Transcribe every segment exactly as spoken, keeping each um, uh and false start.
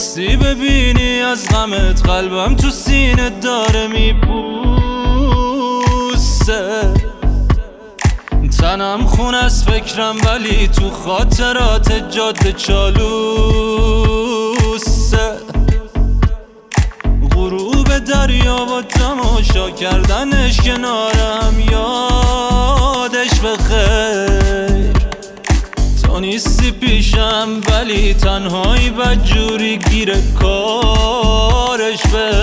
نیستی ببینی از غمت قلبم تو سینه داره میپوسه. تنم خون از فکرم ولی تو خاطرات جاده چالوسه. غروب دریا با تماشا کردنش کنارم یادش بخیر. تو نیستی پیشم ولی تنهایی بدجوری گیره کارش به.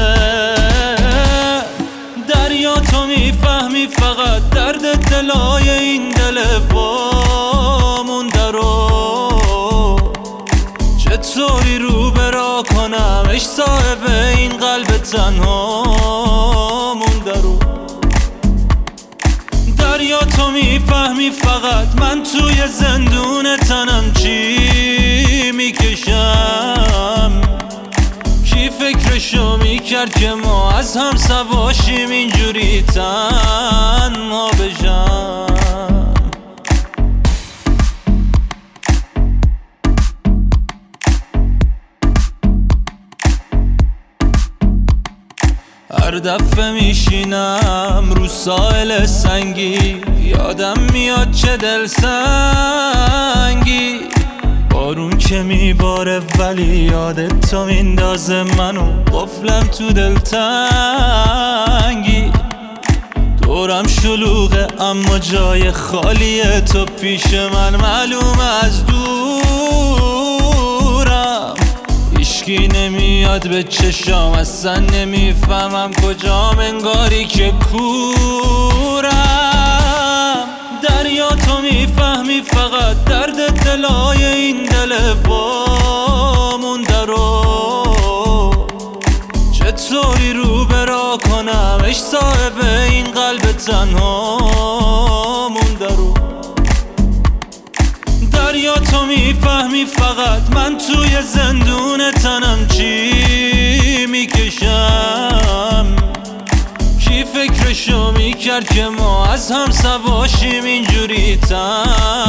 دریا تو میفهمی فقط درد دلای این دل وامونده رو. چطوری رو برا کنمش صاحب این قلب تنها مونده رو. دریا تو میفهمی فقط من توی زندون تنم چی میکشم. کی فکرشو میکرد که ما از هم سواشیم اینجوری تنها بشم. هر دفعه میشینم رو ساحل سنگی یادم میاد چه دل سنگی. بارون که میباره ولی یادت تو میندازه منو قفلم تو دلتنگی. دورم شلوغه اما جای خالیه تو پیش من معلومه از دورم. هیچکی نمیاد به چشام اصلا نمیفهمم کجام انگاری که کورم. دریا تو میفهمی فقط درد دلای این دل وامونده رو. چطوری رو برا کنمش صاحب این قلب تنها مونده رو. دریا تو میفهمی فقط من توی زندون تنم چی میکشم. کی فکرشو میکرد که ما از هم سواشیم اینجوری تن